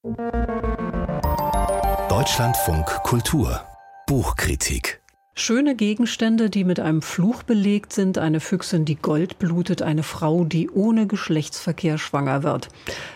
Deutschlandfunk Kultur Buchkritik. Schöne Gegenstände, die mit einem Fluch belegt sind, eine Füchsin, die Gold blutet, eine Frau, die ohne Geschlechtsverkehr schwanger wird.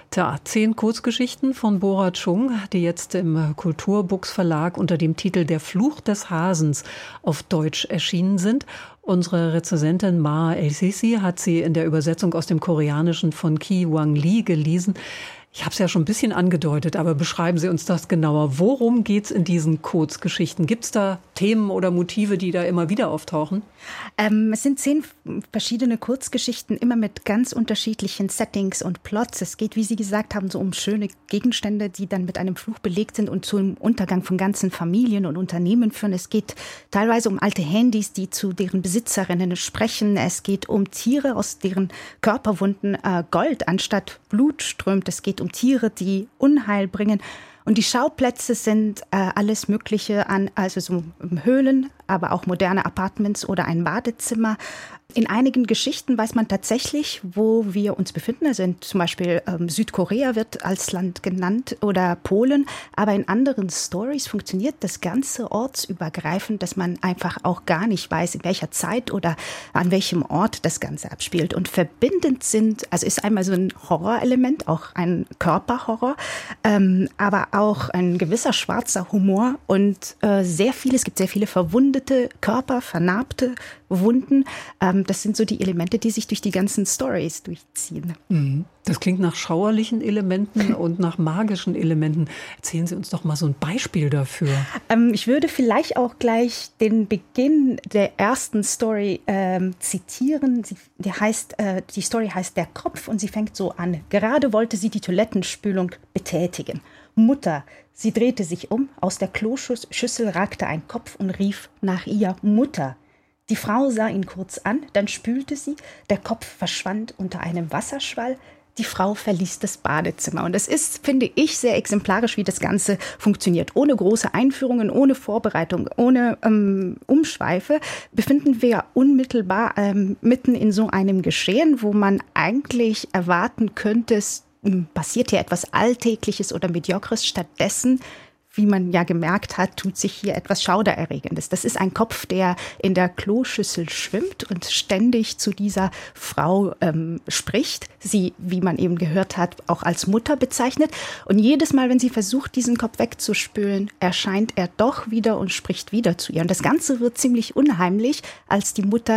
10 Kurzgeschichten von Bora Chung, die jetzt im Kulturbooks Verlag unter dem Titel Der Fluch des Hasens auf Deutsch erschienen sind. Unsere Rezensentin Ma El-Sisi hat sie in der Übersetzung aus dem Koreanischen von Ki Wang Lee gelesen. Ich habe es ja schon ein bisschen angedeutet, aber beschreiben Sie uns das genauer. Worum geht's in diesen Kurzgeschichten? Gibt es da Themen oder Motive, die da immer wieder auftauchen? Es sind 10 verschiedene Kurzgeschichten, immer mit ganz unterschiedlichen Settings und Plots. Es geht, wie Sie gesagt haben, so um schöne Gegenstände, die dann mit einem Fluch belegt sind und zum Untergang von ganzen Familien und Unternehmen führen. Es geht teilweise um alte Handys, die zu deren Besitzerinnen sprechen. Es geht um Tiere, aus deren Körperwunden Gold anstatt Blut strömt. Es geht um Tiere, die Unheil bringen. Und die Schauplätze sind alles Mögliche also so Höhlen, aber auch moderne Apartments oder ein Badezimmer. In einigen Geschichten weiß man tatsächlich, wo wir uns befinden. Also zum Beispiel Südkorea wird als Land genannt oder Polen. Aber in anderen Stories funktioniert das Ganze ortsübergreifend, dass man einfach auch gar nicht weiß, in welcher Zeit oder an welchem Ort das Ganze abspielt. Und verbindend ist einmal so ein Horrorelement, auch ein Körperhorror, aber auch ein gewisser schwarzer Humor und es gibt sehr viele verwundete Körper, vernarbte Wunden. Das sind so die Elemente, die sich durch die ganzen Stories durchziehen. Das klingt nach schauerlichen Elementen und nach magischen Elementen. Erzählen Sie uns doch mal so ein Beispiel dafür. Ich würde vielleicht auch gleich den Beginn der ersten Story zitieren. Die Story heißt Der Kopf und sie fängt so an. Gerade wollte sie die Toilettenspülung betätigen. Mutter, sie drehte sich um, aus der Kloschüssel ragte ein Kopf und rief nach ihr Mutter. Die Frau sah ihn kurz an, dann spülte sie, der Kopf verschwand unter einem Wasserschwall, die Frau verließ das Badezimmer. Und das ist, finde ich, sehr exemplarisch, wie das Ganze funktioniert. Ohne große Einführungen, ohne Vorbereitung, ohne Umschweife befinden wir unmittelbar mitten in so einem Geschehen, wo man eigentlich erwarten könnte, es passiert hier etwas Alltägliches oder Mediokres. Stattdessen, wie man ja gemerkt hat, tut sich hier etwas Schaudererregendes. Das ist ein Kopf, der in der Kloschüssel schwimmt und ständig zu dieser Frau spricht. Sie, wie man eben gehört hat, auch als Mutter bezeichnet. Und jedes Mal, wenn sie versucht, diesen Kopf wegzuspülen, erscheint er doch wieder und spricht wieder zu ihr. Und das Ganze wird ziemlich unheimlich, als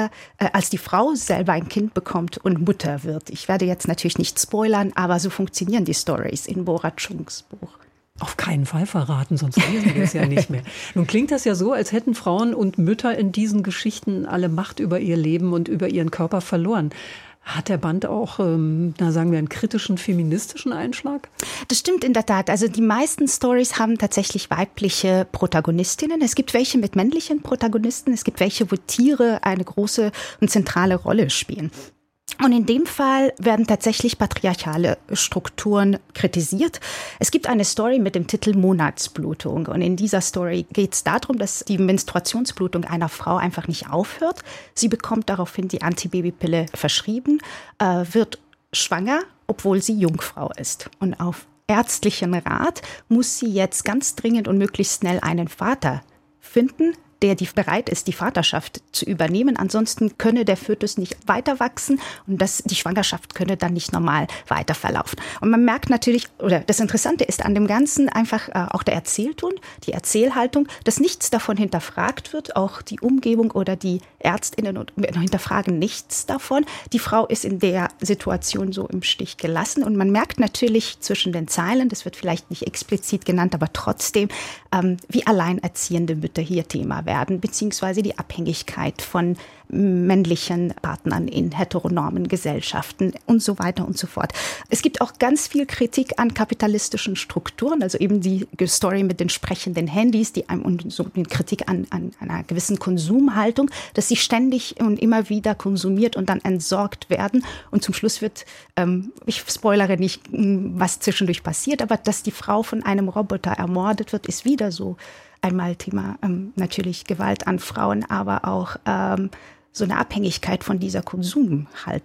die Frau selber ein Kind bekommt und Mutter wird. Ich werde jetzt natürlich nicht spoilern, aber so funktionieren die Stories in Bora Chungs Buch. Auf keinen Fall verraten, sonst lesen wir es ja nicht mehr. Nun klingt das ja so, als hätten Frauen und Mütter in diesen Geschichten alle Macht über ihr Leben und über ihren Körper verloren. Hat der Band auch, sagen wir, einen kritischen feministischen Einschlag? Das stimmt in der Tat. Also die meisten Stories haben tatsächlich weibliche Protagonistinnen. Es gibt welche mit männlichen Protagonisten. Es gibt welche, wo Tiere eine große und zentrale Rolle spielen. Und in dem Fall werden tatsächlich patriarchale Strukturen kritisiert. Es gibt eine Story mit dem Titel Monatsblutung. Und in dieser Story geht es darum, dass die Menstruationsblutung einer Frau einfach nicht aufhört. Sie bekommt daraufhin die Antibabypille verschrieben, wird schwanger, obwohl sie Jungfrau ist. Und auf ärztlichen Rat muss sie jetzt ganz dringend und möglichst schnell einen Vater finden, der bereit ist, die Vaterschaft zu übernehmen. Ansonsten könne der Fötus nicht weiter wachsen und die Schwangerschaft könne dann nicht normal weiter verlaufen. Und man merkt natürlich, oder das Interessante ist an dem Ganzen einfach auch der Erzählton, die Erzählhaltung, dass nichts davon hinterfragt wird. Auch die Umgebung oder die ÄrztInnen hinterfragen nichts davon. Die Frau ist in der Situation so im Stich gelassen und man merkt natürlich zwischen den Zeilen, das wird vielleicht nicht explizit genannt, aber trotzdem, wie alleinerziehende Mütter hier Thema werden, beziehungsweise die Abhängigkeit von männlichen Partnern in heteronormen Gesellschaften und so weiter und so fort. Es gibt auch ganz viel Kritik an kapitalistischen Strukturen, also eben die Story mit den sprechenden Handys, und so eine Kritik an einer gewissen Konsumhaltung, dass sie ständig und immer wieder konsumiert und dann entsorgt werden. Und zum Schluss wird, ich spoilere nicht, was zwischendurch passiert, aber dass die Frau von einem Roboter ermordet wird, ist wieder so einmal Thema natürlich Gewalt an Frauen, aber auch so eine Abhängigkeit von dieser Konsumhaltung.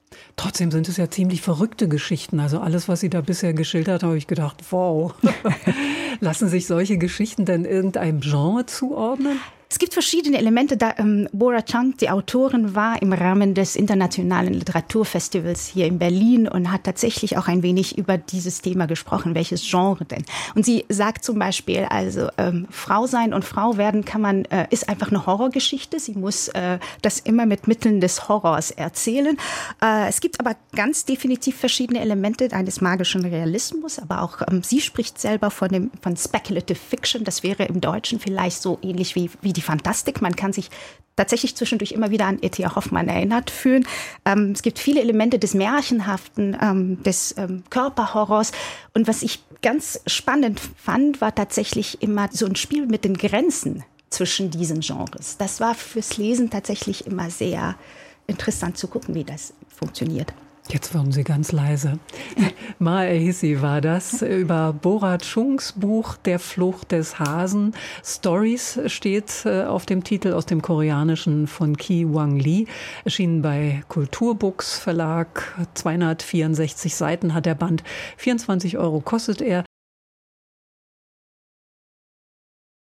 Trotzdem sind es ja ziemlich verrückte Geschichten. Also alles, was Sie da bisher geschildert haben, habe ich gedacht, wow. Lassen sich solche Geschichten denn irgendeinem Genre zuordnen? Es gibt verschiedene Elemente. Bora Chung, die Autorin, war im Rahmen des Internationalen Literaturfestivals hier in Berlin und hat tatsächlich auch ein wenig über dieses Thema gesprochen. Welches Genre denn? Und sie sagt zum Beispiel, also Frau sein und Frau werden ist einfach eine Horrorgeschichte. Sie muss das immer mit Mitteln des Horrors erzählen. Es gibt aber ganz definitiv verschiedene Elemente eines magischen Realismus. Aber auch sie spricht selber von Speculative Fiction. Das wäre im Deutschen vielleicht so ähnlich wie die Fantastik. Man kann sich tatsächlich zwischendurch immer wieder an E.T.A. Hoffmann erinnert fühlen. Es gibt viele Elemente des Märchenhaften, des Körperhorrors. Und was ich ganz spannend fand, war tatsächlich immer so ein Spiel mit den Grenzen zwischen diesen Genres. Das war fürs Lesen tatsächlich immer sehr interessant zu gucken, wie das funktioniert. Jetzt wurden Sie ganz leise. Ma Ehissi war das über Bora Chungs Buch Der Flucht des Hasen. Stories steht auf dem Titel, aus dem Koreanischen von Ki Wang Lee. Erschienen bei Kulturbooks Verlag. 264 Seiten hat der Band. 24 € kostet er.